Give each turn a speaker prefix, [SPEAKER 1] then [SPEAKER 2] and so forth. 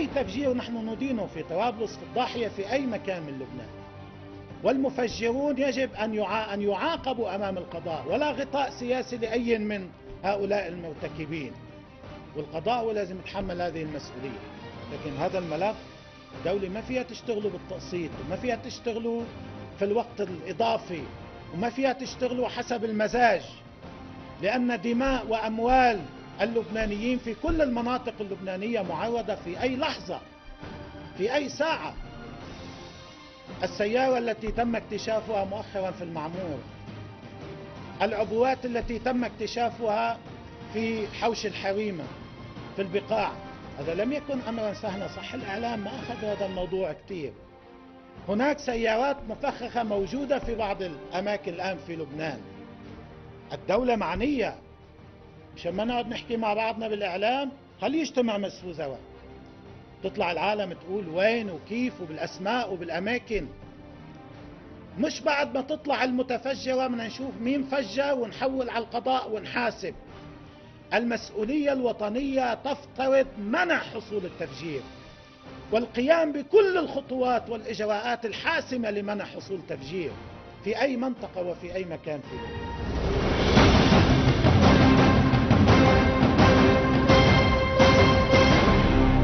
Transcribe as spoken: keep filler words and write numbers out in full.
[SPEAKER 1] تفجير نحن ندينه في طرابلس، في الضاحية، في أي مكان من لبنان. والمفجرون يجب أن أن يعاقبوا أمام القضاء، ولا غطاء سياسي لأي من هؤلاء المرتكبين، والقضاء هو لازم يتحمل هذه المسؤولية. لكن هذا الملف الدولة ما فيها تشتغلوا بالتقسيط، وما فيها تشتغلوا في الوقت الإضافي، وما فيها تشتغلوا حسب المزاج، لأن دماء وأموال اللبنانيين في كل المناطق اللبنانية معرضة في أي لحظة، في أي ساعة. السيارة التي تم اكتشافها مؤخرا في المعمور، العبوات التي تم اكتشافها في حوش الحريمة في البقاع، هذا لم يكن أمرا سهلا. صح الإعلام ما أخذ هذا الموضوع كثير. هناك سيارات مفخخة موجودة في بعض الأماكن الآن في لبنان. الدولة معنية، مشان ما نقعد نحكي مع بعضنا بالإعلام. خليه يجتمع مجلس وزراء، تطلع العالم تقول وين وكيف وبالأسماء وبالأماكن، مش بعد ما تطلع المتفجرة بدنا نشوف مين فجر ونحول على القضاء ونحاسب. المسؤولية الوطنية تفترض منع حصول التفجير، والقيام بكل الخطوات والإجراءات الحاسمة لمنع حصول تفجير في أي منطقة وفي أي مكان في لبنان.